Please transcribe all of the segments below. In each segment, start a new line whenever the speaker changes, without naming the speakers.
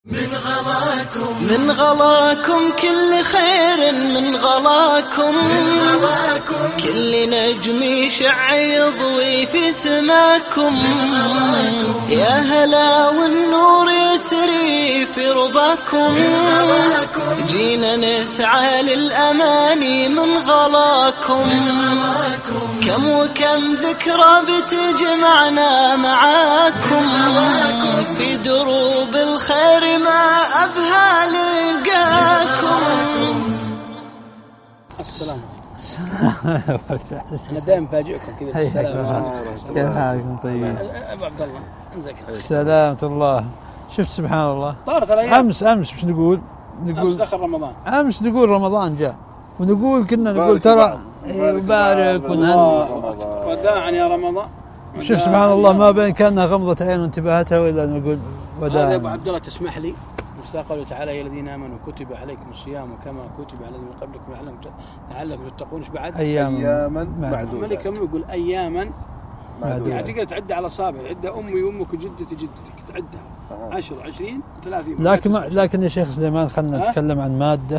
من غلاكم كل خير، من غلاكم كل نجم يشع يضوي في سماكم. يا هلا والنور يسري في رباكم، جينا نسعى للأماني من غلاكم. كم وكم ذكرى بتجمعنا معاكم، في دروب الخير ما أبهى لقاكم.
السلام أنا دائما فاجئكم كذا بالسلام.
كيف حالكم؟ طيب
أبو عبد الله امسك.
سلامة الله. شفت سبحان الله
طارت الأيام.
أمس وش نقول
أمس دخل رمضان.
أمس نقول رمضان جاء، ونقول كنا نقول ترى يبارك ونهنئ
وداعا يا رمضان.
شوف سبحان الله ما بين كأنها غمضة عين وانتباهتها وإلا نقول وداعا.
يا أبو عبد الله تسمح لي، قوله تعالى يا الذين آمنوا كتب عليكم الصيام كما كتب على الذين من قبلكم لعلكم تتقون. ايش بعد؟
أياما
معدودة. الملك يقول أياما معدودة، يعني تقدر تعد على أصابع، تعد أمي وأمك وجدتي جدتك، تعدها 10 20 30.
لكن يا شيخ سليمان خلنا نتكلم عن مادة،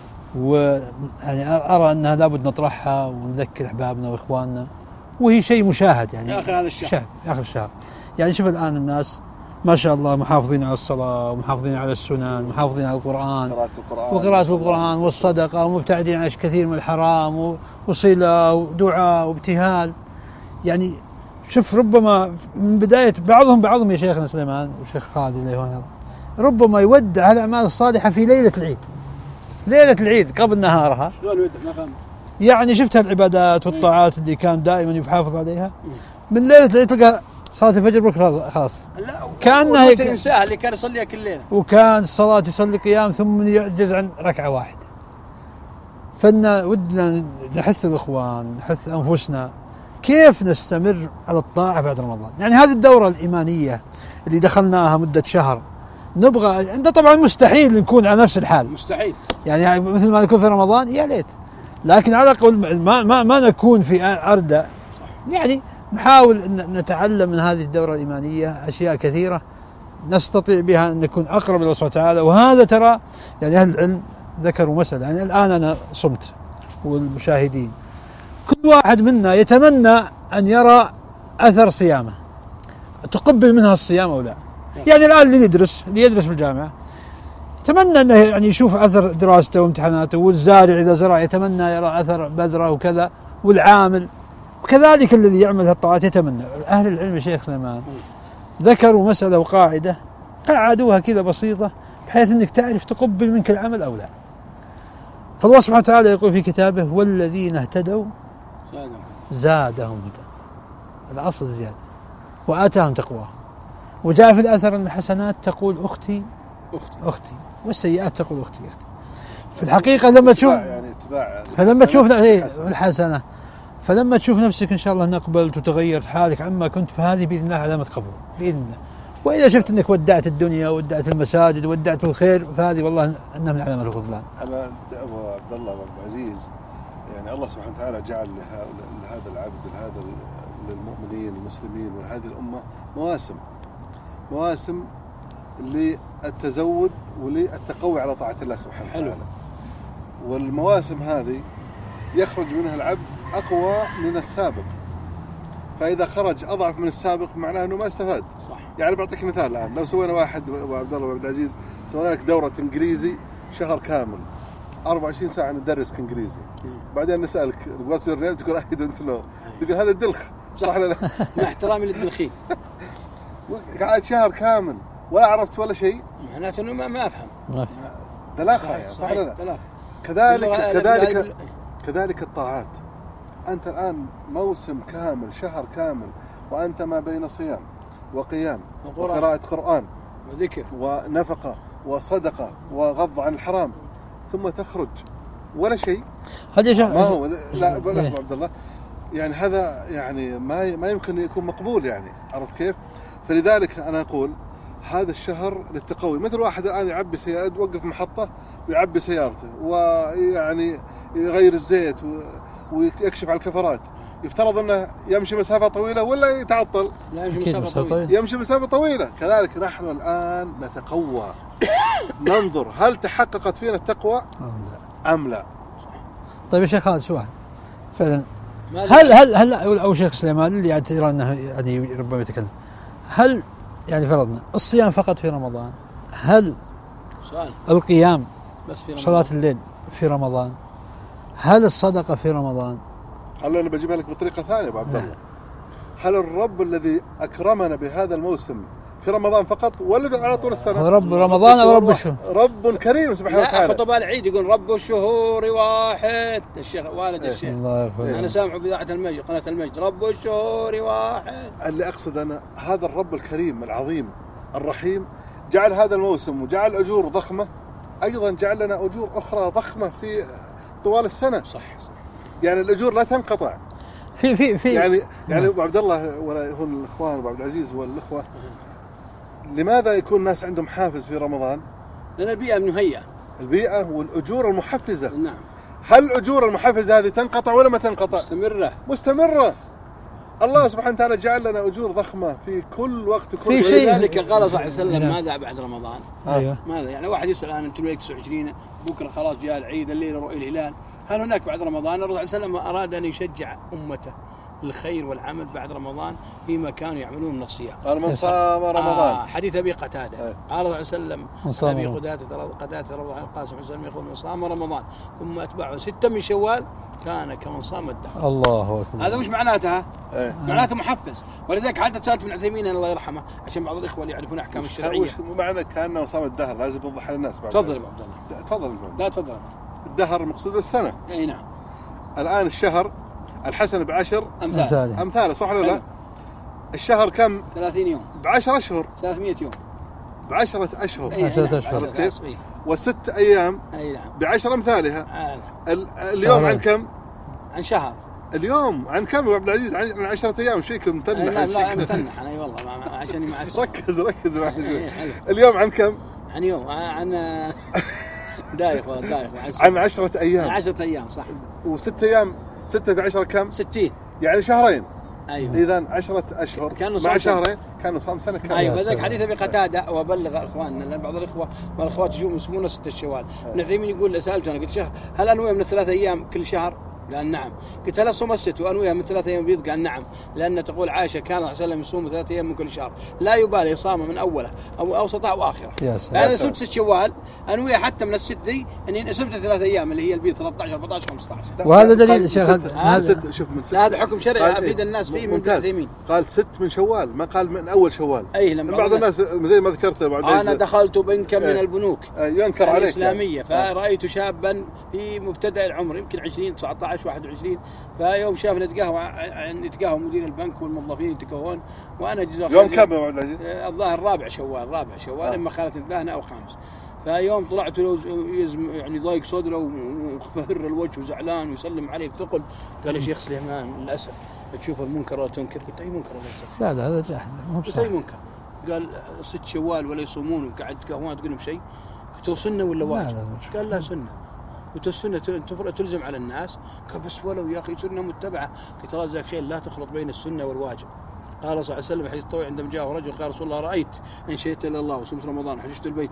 ويعني أرى أنها لابد نطرحها ونذكر أحبابنا وإخواننا، وهي شيء مشاهد يعني
آخر هذا الشهر.
آخر الشهر يعني شوف الآن الناس ما شاء الله محافظين على الصلاة ومحافظين على السنن ومحافظين على القرآن وقراءة القرآن والصدقة، ومبتعدين عن كثير من الحرام وصلة ودعاء وابتهال. يعني شوف ربما من بداية بعضهم يا شيخنا سليمان وشيخ خالد الله ربما يودع الأعمال الصالحة في ليلة العيد قبل نهارها.
شلون يودع؟ ما فهمت.
يعني شفت العبادات والطاعات اللي كان دائما يحافظ عليها، من ليلة العيد تلقى صلاة الفجر بكرة خلاص
كأنها ينساها اللي كان يصليها كل ليلة،
وكان الصلاة يصلي قيام ثم يعجز عن ركعة واحدة. فإن ودنا نحث الإخوان، نحث أنفسنا كيف نستمر على الطاعة بعد رمضان. يعني هذه الدورة الإيمانية اللي دخلناها مدة شهر نبغى، عند طبعا مستحيل نكون على نفس الحال،
مستحيل
يعني مثل ما نكون في رمضان يا ليت، لكن على الأقل ما نكون في أردى. يعني نحاول أن نتعلم من هذه الدورة الإيمانية أشياء كثيرة نستطيع بها أن نكون أقرب إلى الله سبحانه وتعالى. وهذا ترى يعني أهل العلم ذكروا مسألة، يعني الآن أنا صمت والمشاهدين كل واحد منا يتمنى أن يرى أثر صيامه، تقبل منها الصيام أو لا. يعني الآن اللي يدرس في الجامعة يتمنى أنه يعني يشوف أثر دراسته وامتحاناته، والزارع إذا زرع يتمنى يرى أثر بذرة وكذا، والعامل وكذلك الذي يعمل هالطاعات يتمنى. أهل العلم يا شيخ سليمان ذكروا مسألة وقاعدة قعدوها كذا بسيطة بحيث أنك تعرف تقبل منك العمل أو لا. فالله سبحانه وتعالى يقول في كتابه والذين اهتدوا زادهم هدى، الأصل الزيادة، وآتاهم تقواه. وجاء في الأثر أن الحسنات تقول أختي والسيئات تقول أختي. في الحقيقة لما تشوف فلما تشوف الحسنة فلما تشوف نفسك إن شاء الله أقبلت وتغيرت حالك عما كنت، فهذه بإذن الله علامة قبول بإذن الله. وإذا شفت أنك ودعت الدنيا وودعت المساجد وودعت الخير فهذه والله أنها من علامة الخذلان.
أنا أبو عبد الله وأبو العزيز، يعني الله سبحانه وتعالى جعل لهذا العبد لهذا للمؤمنين المسلمين ولهذه الأمة مواسم للتزود وللتقوي على طاعة الله سبحانه وتعالى. والمواسم هذه يخرج منها العبد أقوى من السابق، فإذا خرج أضعف من السابق معناه أنه ما استفاد. صح. يعني بعطيك مثال الآن، لو سوينا واحد أبو عبد الله وعبد العزيز سوينا لك دورة إنجليزي شهر كامل 24 ساعة ندرسك إنجليزي، بعدين نسألك what's your name تقول I don't know، تقول هذا الدلخ. صح ولا لا؟
مع احترامي للدلخين.
قاعد شهر كامل ولا عرفت ولا شيء،
معناته إنه ما أفهم.
دلاخة يعني. صح ولا لا؟ كذلك الطاعات. أنت الآن موسم كامل شهر كامل وأنت ما بين صيام وقيام وقراءة قرآن
وذكر
ونفقة وصدقة وغض عن الحرام، ثم تخرج ولا شيء.
ما
هو لا عبد الله، يعني هذا يعني ما يمكن يكون مقبول، يعني عرفت كيف؟ فلذلك أنا أقول هذا الشهر للتقوي. مثل واحد الآن يعبي سيارة، يوقف محطة ويعبي سيارته ويعني يغير الزيت ويكشف على الكفرات، يفترض أنه يمشي مسافة طويلة ولا يتعطل؟
لا يمشي مسافة طويلة.
يمشي مسافة طويلة. كذلك نحن الآن نتقوى ننظر هل تحققت فينا التقوى أم لا.
طيب يا شيخ خالد سؤال فعلا، هل أو شيخ سليمان اللي ترى أنه يعني ربما يتكلم، هل يعني فرضنا الصيام فقط في رمضان، هل
سؤال
القيام
بس في رمضان،
صلاة الليل في رمضان، هل الصدقة في رمضان؟
هل أنا بجيبها لك بطريقة ثانية أبو عبد الله؟ هل الرب الذي أكرمنا بهذا الموسم في رمضان فقط ولا على طول السنة؟
رب رمضان أو رب الشهور؟
رب كريم سبحانه وتعالى.
لا خطباء العيد يقول رب الشهور واحد. الشيخ والد الشيخ
الله يغفر.
أنا سامعه بإذاعة المجد، قناة المجد، رب الشهور واحد.
اللي أقصد أنا هذا الرب الكريم العظيم الرحيم جعل هذا الموسم وجعل أجور ضخمة، أيضا جعل لنا أجور أخرى ضخمة في طوال السنة.
صح.
يعني الأجور لا تنقطع.
في
يعني أبو عبد الله ولا هو الإخوان أبو عبد العزيز والإخوة، لماذا يكون الناس عندهم حافز في رمضان؟
لأن البيئة مهيئة.
البيئة والأجور المحفزة.
نعم.
هل الأجور المحفزة هذه تنقطع ولا ما تنقطع؟
مستمرة.
الله سبحانه وتعالى جعل لنا أجور ضخمة في كل وقت وكل
في شيء.
ذلك قال صلى الله عليه وسلم ماذا بعد رمضان؟
أيوه.
ماذا يعني واحد يسأل الآن أنتم ليك 29 بكرة خلاص جاء العيد الليلة رؤية الهلال، هل هناك بعد رمضان؟ الرسول صلى الله عليه وسلم أراد أن يشجع أمته الخير والعمل بعد رمضان فيما كانوا يعملون من الصيام.
قال من صام رمضان.
حديث أبي قتادة قال الله عليه وسلم أبي قتادة رضي الله عنه القاسم بن سلمة يقول من صام رمضان ثم أتبعه 6 من شوال كان كمن صام الدهر.
الله أكبر.
هذا وش معناتها؟ معناته محفز. ولذلك حتى سألت من عثيمين الله يرحمه عشان بعض الإخوة اللي يعرفون أحكام الشرعية.
وش معنى كأنه صام الدهر؟ لازم توضح للناس.
تفضل أبو عبد الله.
تفضل.
لا تفضل.
الدهر المقصود بالسنة.
أي نعم.
الآن الشهر الحسن ب10 أمثاله صح ولا لا؟ الشهر كم؟
30 يوم.
ب10 أشهر.
300 يوم.
ب10 أشهر.
10 أشهر.
كيف؟ و6 أيام.
أي نعم.
ب10 أمثالها. اليوم عن كم؟
عن شهر.
اليوم عن كم يا عبد العزيز؟ عن 10 أيام. ايش فيك متنح؟
لا متنح انا والله عشان مع
ركز معي شوي. اليوم عن كم؟
عن يوم عن دايخ
عن 10 أيام.
10 أيام صح.
و6 أيام 6 في 10 كم؟
60.
يعني شهرين.
أيوة.
إذا 10 أشهر مع شهرين كانوا صام سنة كاملة.
أيوة. ذلك حديث أبي قتادة وبلغ إخواننا لأن بعض الإخوة والأخوات يصومون 6 شوال. ابن عثيمين يقول سألته أنا قلت شيخ هل أنوي من 3 أيام كل شهر؟ قال نعم. قلت هل أصوم الست وأنويها من 3 أيام بيض؟ قال نعم. لأن تقول عائشة كان صلى الله عليه وسلم يصوم 3 أيام من كل شهر لا يبالي يصام من أوله أو أوسطه أو آخره. أنا صمت 6 شوال أنويها حتى من الست ذي أني صمت 3 أيام اللي هي البيض 13 14 15.
وهذا دليل شيخ
هذا شوف من 6.
هذا حكم شرعي أفيد الناس فيه من ابن عثيمين.
قال 6 من شوال ما قال من أول شوال.
أي لما
بعض الناس زي ما ذكرت
أنا دخلت بنكا من البنوك
ينكر عليك
الإسلامية فرأيت شابا في مبتدأ العمر يمكن 20 19 21 فيوم شافنا نتقاهوا مدير البنك والموظفين يتكهون وانا
يوم كم يا عبد العزيز؟
الظاهر رابع شوال اما خالت الثاني او خامس. فيوم طلعت يعني ضايق صدره ومخفر الوجه وزعلان ويسلم عليه بثقل. قال يا شيخ سليمان للاسف تشوف المنكر ولا تنكر؟ قلت اي منكر ولا
لا هذا جاهل مو
بصحيح. قلت اي منكر؟ قال 6 شوال ولا يصومون وقاعد تكهون تقول بشيء. قلت سنه ولا واجب؟ قال لا سنه. قلت السنة تلزم على الناس. قال بس ولو يا أخي سنة متبعة. قلت الله جزاك خير لا تخلط بين السنة والواجب. قال صلى الله عليه وسلم حديث طويل عندما جاءه رجل قال رسول الله رأيت إن شئت إلى الله وصمت رمضان وحججت البيت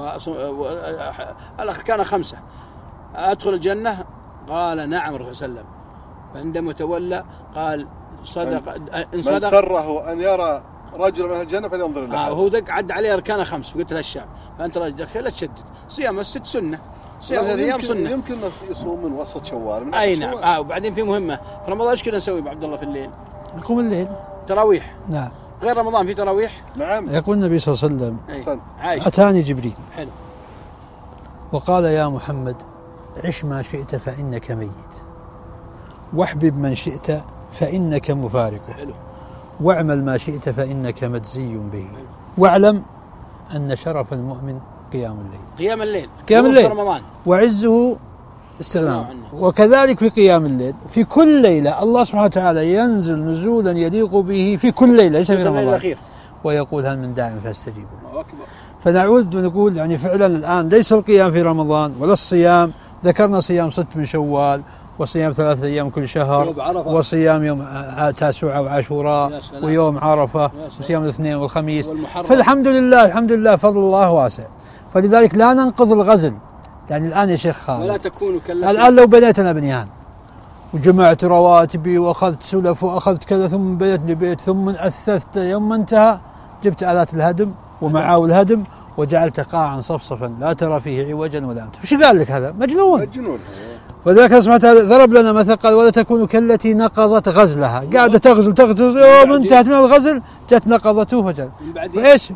الأخر كان 5 أدخل الجنة؟ قال نعم الرسول صلى الله عليه وسلم. فعندما تولى قال صدق إن صدق من
سره أن يرى رجل من الجنة فلينظر له.
هو دق عد عليه أركان 5 فقلت له الشاب فأنت رجل خير لا تشدد صيام 6 سنة. صيام 3 أيام سنة.
يمكن يصوم من وسط شوال من
أي نعم. وبعدين في مهمة في رمضان إيش كنا نسوي بعبد الله في الليل؟
نقوم الليل
تراويح.
نعم.
غير رمضان في تراويح.
نعم.
يقول النبي صلى الله عليه وسلم أتاني جبريل
حلو
وقال يا محمد عش ما شئت فإنك ميت واحبب من شئت فإنك مفارقه
حلو
واعمل ما شئت فإنك مجزي به واعلم أن شرف المؤمن قيام الليل
رمضان
وعزه استغناء. وكذلك في قيام الليل في كل ليلة الله سبحانه وتعالى ينزل نزولا يليق به في كل ليلة ليس في رمضان ويقول هل من داع فاستجيبوا. فنعود ونقول يعني فعلا الآن ليس القيام في رمضان ولا الصيام. ذكرنا صيام 6 من شوال وصيام 3 أيام كل شهر،
يوم عرفة.
وصيام يوم تاسوعة وعاشوراء،
يا سلام.
ويوم عرفة،
يا سلام.
وصيام الاثنين والخميس.
والمحرم.
فالحمد لله الحمد لله فضل الله واسع. فلذلك لا ننقض الغزل. يعني الآن يا شيخ
ولا
خالد،
تكونوا كالتي
الآن لو بنيت أنا بنيان وجمعت رواتبي وأخذت سلف وأخذت كذا ثم بنيت لي بيت ثم أثثت يوم انتهى جبت آلات الهدم ومعاول الهدم وجعلت قاعا صفصفا لا ترى فيه عوجا ولا أمتا. وش قال لك هذا؟ مجنون.
مجنون.
ولذلك الله سبحانه وتعالى ضرب لنا مثل قال ولا تكونوا كالتي نقضت غزلها، قاعدة تغزل يوم انتهت من الغزل جت نقضته فجأة. فايش؟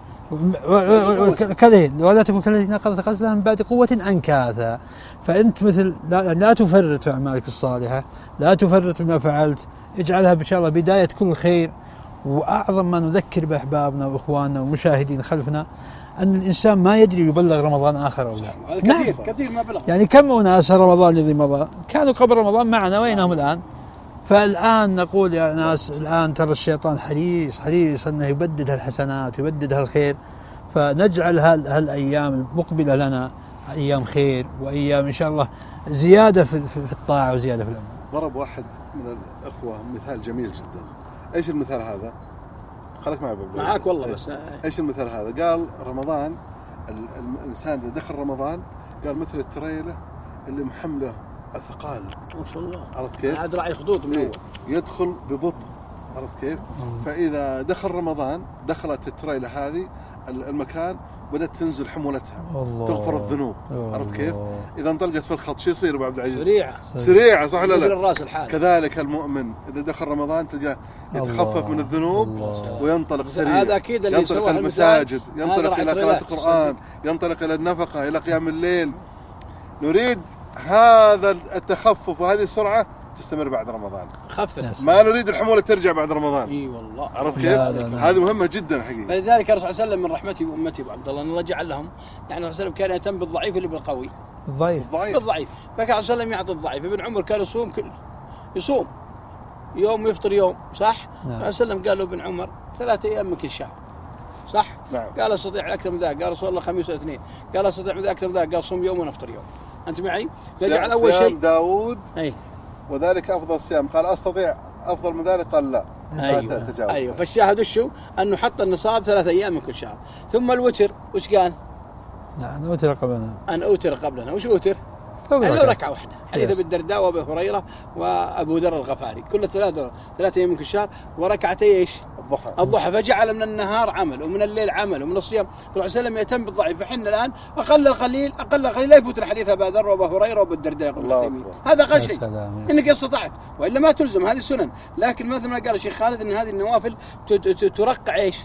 ولا تكون كالتي نقضت غزلها من بعد قوة أنكاثا. فأنت مثل لا تفرط في أعمالك الصالحة، لا تفرط بما فعلت، اجعلها إن شاء الله بداية كل خير. وأعظم ما نذكر بأحبابنا وإخواننا ومشاهدين خلفنا أن الإنسان ما يدري يبلغ رمضان آخر أو لا.
كثير كثير ما بلغ.
يعني كم أناس رمضان الذي مضى كانوا قبل رمضان معنا، وينهم الآن؟ فالآن نقول يا ناس الآن ترى الشيطان حريص أنه يبدد هالحسنات ويبدد هالخير، فنجعل هالأيام المقبلة لنا أيام خير وأيام إن شاء الله زيادة في الطاعة وزيادة في الأمل.
ضرب واحد من الأخوة مثال جميل جدا. إيش المثال هذا؟ خليك
معك والله. بس
إيش المثال هذا؟ قال رمضان الإنسان إذا دخل رمضان قال مثل التريلة اللي محملة الثقال
ما شاء الله.
عرفت كيف؟
عاد راعي خطوط من أول.
يدخل ببطء عرفت كيف؟ فإذا دخل رمضان دخلت التريلة هذه المكان بدأت تنزل حمولتها تغفر الذنوب عرفت كيف؟ إذا انطلقت في الخط شو يصير أبو عبد العزيز؟ سريعة صح ولا لا؟
الراس الحال.
كذلك المؤمن إذا دخل رمضان تلقاه يتخفف من الذنوب وينطلق سريع.
هذا أكيد اللي
ينطلق المساجد، ينطلق إلى قراءة القرآن، ينطلق إلى النفقة، إلى قيام الليل. نريد هذا التخفف وهذه السرعة تستمر بعد رمضان.
خفف.
ما نريد الحمولة ترجع بعد رمضان.
اي والله.
عرفت كيف؟ هذه مهمة جدا حقيقة.
فلذلك الرسول صلى الله عليه وسلم من رحمته بأمتي أبو عبد الله أن الله جعل لهم، يعني الرسول صلى الله عليه وسلم كان يهتم بالضعيف اللي بالقوي.
الضعيف.
بالضعيف. فكان الرسول صلى الله عليه وسلم يعطي الضعيف. ابن عمر كان يصوم يوم يفطر يوم صح؟
نعم.
الرسول صلى الله عليه وسلم قال له ابن عمر 3 أيام من كل شهر صح؟
نعم.
قال استطيع أكثر من ذلك. قال رسول الله خميس واثنين. قال استطيع من أكثر من ذلك. قال صوم يوم ونفطر يوم. أنت معي؟ فجعل أول شيء
داود
أي
وذلك أفضل الصيام. قال أستطيع أفضل من ذلك؟ قال لا.
أيوة. فالشاهد وشو؟ أنه حط النصاب 3 أيام من كل شهر. ثم الوتر وش قال؟
نعم أوتر قبلنا.
أن أوتر قبلنا. وش أوتر؟ يعني لو ركعة واحدة. حديث أبي الدرداء وأبي هريرة وأبو ذر الغفاري كل 3 أيام من كل شهر وركعتي إيش؟ الضحى. فجعل من النهار عمل ومن الليل عمل ومن الصيام. فالرسول صلى الله عليه وسلم يهتم بالضعيف. فحنا الآن أقل القليل لا يفوت حديث أبي ذر وأبي هريرة وأبو الدرداء. هذا أقل شيء إنك استطعت، وإلا ما تلزم. هذه سنن. لكن مثل ما قال الشيخ خالد إن هذه النوافل ترقع إيش؟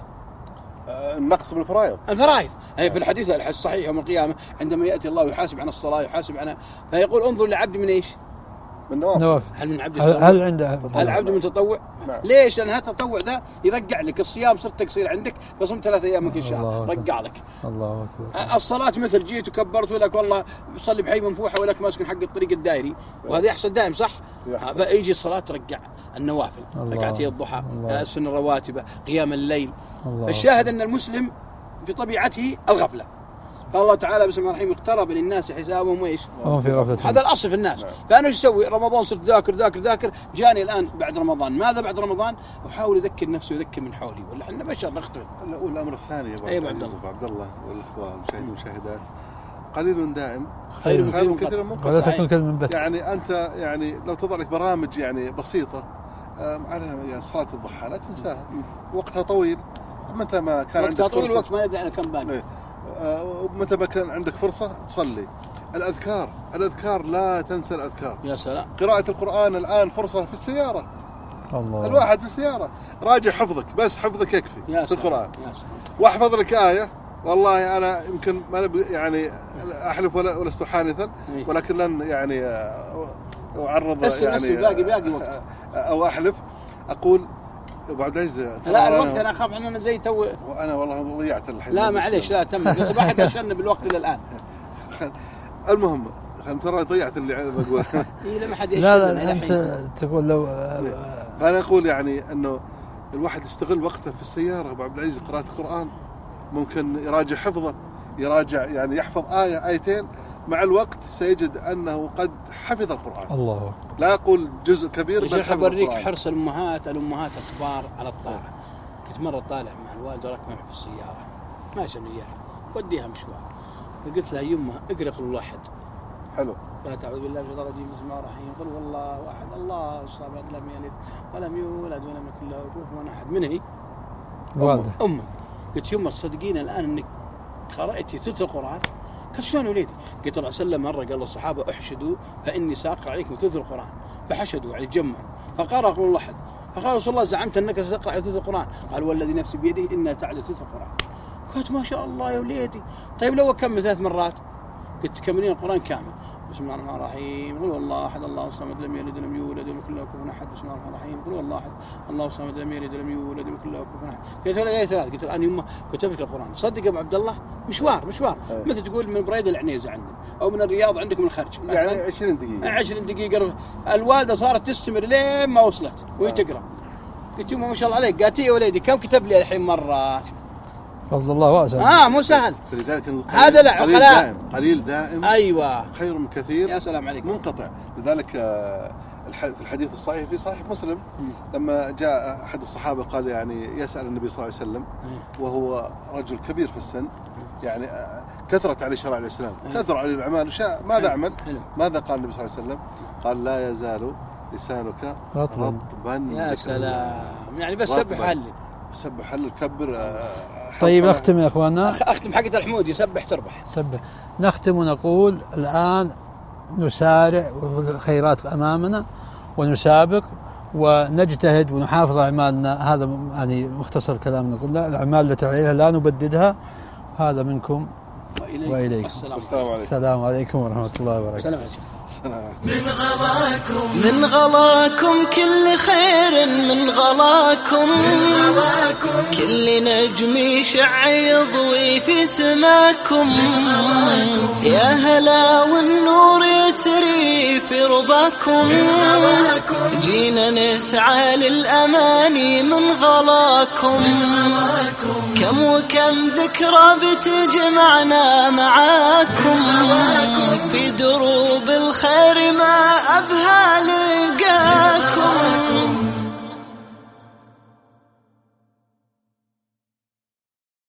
النقص بالفرائض.
الفرائض. أي في الحديث الصحيح يوم القيامة عندما يأتي الله يحاسب عن الصلاة يحاسب عنها فيقول انظر لعبد من إيش؟
من نوافل.
هل من عبد
هل عنده
هل عبد من تطوع؟
نعم.
ليش؟ لأن هذا التطوع ذا يرجع لك. الصيام صرت تصير عندك فصمت 3 أيام من كل شهر رجع لك.
الله أكبر.
الصلاة مثل جيت وكبرت ولك والله بصلي بحي منفوحة ولك ماسك حق الطريق الدائري وهذا يحصل دائم صح؟ فيجي الصلاة ترجع النوافل ركعتي الضحى السنة الرواتب قيام الليل. الشاهد أن المسلم في طبيعته الغفلة. قال الله تعالى بسم الله الرحمن الرحيم اقترب للناس حسابهم وايش؟
في غفلة.
هذا الأصل في الناس. فأنا ايش اسوي؟ رمضان صرت ذاكر جاني الآن بعد رمضان. ماذا بعد رمضان؟ أحاول أذكر نفسي وأذكر من حولي ولا احنا بشر نختلف.
والأمر الثاني يا أبو عبد الله والإخوة المشاهدين والمشاهدات قليل دائم خير من كثير من
ولا تكون كل من بت.
يعني أنت يعني لو تضع لك برامج يعني بسيطة على يعني صلاة الضحى لا تنساها وقتها طويل. متى ما كان عندك فرصة
طويل وقت ما يدري أنا كم باقي.
متى ما كان عندك فرصة تصلي. الأذكار لا تنسى الأذكار.
يا سلام.
قراءة القرآن الآن فرصة في السيارة.
الله.
الواحد في السيارة راجع حفظك بس حفظك يكفي في القرآن.
يا سلام.
واحفظ لك آية والله أنا يمكن ما يعني أحلف ولا لست حانثا ولكن لن يعني أعرض يعني
باقي وقت
أو أحلف أقول أبو عبد العزيز
لا الوقت أنا أخاف إن أنا زي تو
وأنا والله ضيعت الحين.
لا معليش لا تم بس واحد أشن بالوقت إلى الآن.
المهم ترى ضيعت اللي بقول.
ما حد
لا أنت تقول لو
أنا أقول يعني إنه الواحد يستغل وقته في السيارة أبو عبد العزيز قراءة القرآن ممكن يراجع حفظه يراجع يعني يحفظ آية آيتين مع الوقت سيجد أنه قد حفظ القرآن.
الله
لا أقول جزء كبير،
يا شيخ أوريك حرص الأمهات الكبار على الطاعة. كنت مرة طالع مع الوالد وركبنا في السيارة ماشي وياها وديها مشوار، فقلت لها يمه اقرأ قل الله أحد.
حلو.
قالت أعوذ بالله من الشيطان الرجيم بسم الله الرحمن الرحيم قل والله أحد الله الصمد لم يلد ولم يولد ولم يكن له كفوا أحد. من هي؟
والده.
أمي. قلت يمه تصدقين الآن إنك قرأتي ثلث القرآن؟ قالت شلون يا وليدي؟ قلت الله سلم مرة قال للصحابة احشدوا فإني ساقرأ عليكم ثلث القرآن، فحشدوا يعني جمعوا فقرأ قل الله أحد، فقال رسول الله زعمت أنك ستقرأ على ثلث القرآن؟ قال والذي نفسي بيده إنها تعلى ثلث القرآن. قلت ما شاء الله يا وليدي. طيب لو أكمل 3 مرات؟ قلت كملين القرآن كامل. بسم الله الرحمن الرحيم قل والله أحد الله الصمد لم يلد ولم يولد ولم يكن له كفوا أحد. بسم الله الرحمن الرحيم قل والله أحد الله الصمد لم يلد ولم يولد ولم يكن له كفوا أحد. قلت له 3. قلت الآن يمه كتب لك القرآن. صدق يا أبو عبد الله مشوار مثل تقول من بريدة العنيزة عندنا أو من الرياض عندكم الخرج
يعني 20 دقيقة
20 دقيقة. الوالدة صارت تستمر لين ما وصلت وهي تقرأ. قلت يمه ما شاء الله عليك. قالت يا وليدي كم كتب لي الحين مرات؟
فضل الله واسع.
مو سهل.
فلذلك
هذا لا
قليل دائم
أيوة
خير من كثير.
يا سلام عليك.
منقطع. لذلك في الحديث الصحيح في صحيح مسلم لما جاء أحد الصحابة قال يعني يسأل النبي صلى الله عليه وسلم وهو رجل كبير في السن يعني كثرت عليه شرائع الإسلام كثر عليه الأعمال ماذا أعمل؟ ماذا قال النبي صلى الله عليه وسلم؟ قال لا يزال لسانك رطبا.
يا سلام يعني بس سبح هل
كبر. طيب نختم يا اخواننا.
اختم حقة الحمود يسبح تربح.
سبح. نختم ونقول الآن نسارع والخيرات أمامنا ونسابق ونجتهد ونحافظ على أعمالنا. هذا يعني مختصر كلامنا. قلنا الأعمال التي عليها لا نبددها. هذا منكم وإليكم. السلام عليكم ورحمة الله وبركاته.
من غلاكم كل خير من غلاكم كل نجم يشع يضوي في سماكم يا هلا والنور يسري في رباكم جينا نسعى للأماني من غلاكم كم وكم ذكرى بتجمعنا معاكم في دروب الخير ما أبهى